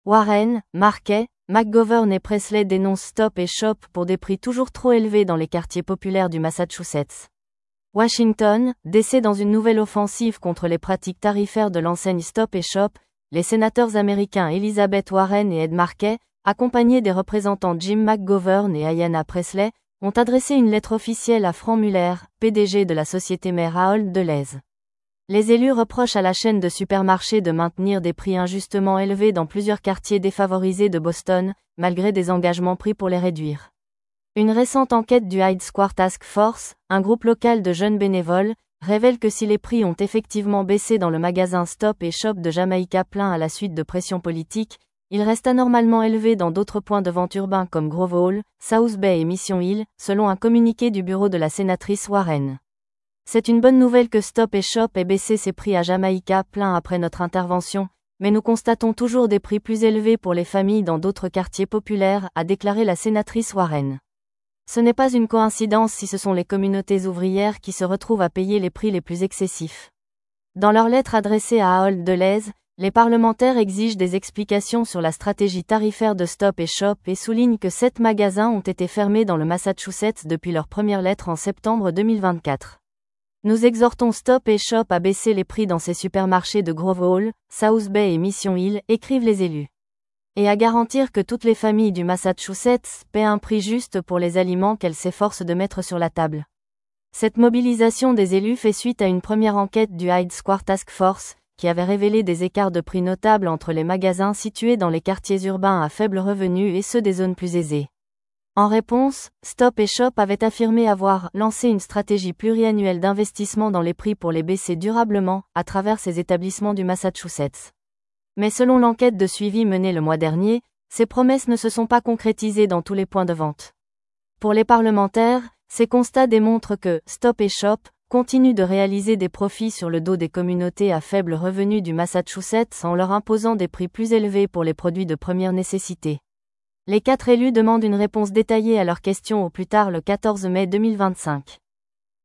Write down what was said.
Warren, Markey, McGovern et Presley dénoncent Stop & Shop pour des prix toujours trop élevés dans les quartiers populaires du Massachusetts. Washington, DC. Dans une nouvelle offensive contre les pratiques tarifaires de l'enseigne Stop & Shop, les sénateurs américains Elizabeth Warren et Ed Markey, accompagnés des représentants Jim McGovern et Ayanna Presley, ont adressé une lettre officielle à Frank Muller, PDG de la société mère Ahold Delhaize. Les élus reprochent à la chaîne de supermarchés de maintenir des prix injustement élevés dans plusieurs quartiers défavorisés de Boston, malgré des engagements pris pour les réduire. Une récente enquête du Hyde Square Task Force, un groupe local de jeunes bénévoles, révèle que si les prix ont effectivement baissé dans le magasin Stop & Shop de Jamaica Plain à la suite de pressions politiques, ils restent anormalement élevés dans d'autres points de vente urbains comme Grove Hall, South Bay et Mission Hill, selon un communiqué du bureau de la sénatrice Warren. C'est une bonne nouvelle que Stop & Shop ait baissé ses prix à Jamaica Plain après notre intervention, mais nous constatons toujours des prix plus élevés pour les familles dans d'autres quartiers populaires, a déclaré la sénatrice Warren. Ce n'est pas une coïncidence si ce sont les communautés ouvrières qui se retrouvent à payer les prix les plus excessifs. Dans leur lettre adressée à Ahold Delhaize, les parlementaires exigent des explications sur la stratégie tarifaire de Stop & Shop et soulignent que 7 magasins ont été fermés dans le Massachusetts depuis leur première lettre en septembre 2024. Nous exhortons Stop & Shop à baisser les prix dans ses supermarchés de Grove Hall, South Bay et Mission Hill, écrivent les élus. Et à garantir que toutes les familles du Massachusetts paient un prix juste pour les aliments qu'elles s'efforcent de mettre sur la table. Cette mobilisation des élus fait suite à une première enquête du Hyde Square Task Force, qui avait révélé des écarts de prix notables entre les magasins situés dans les quartiers urbains à faible revenu et ceux des zones plus aisées. En réponse, Stop & Shop avait affirmé avoir lancé une stratégie pluriannuelle d'investissement dans les prix pour les baisser durablement, à travers ses établissements du Massachusetts. Mais selon l'enquête de suivi menée le mois dernier, ces promesses ne se sont pas concrétisées dans tous les points de vente. Pour les parlementaires, ces constats démontrent que Stop & Shop continue de réaliser des profits sur le dos des communautés à faible revenu du Massachusetts en leur imposant des prix plus élevés pour les produits de première nécessité. Les 4 élus demandent une réponse détaillée à leurs questions au plus tard le 14 mai 2025.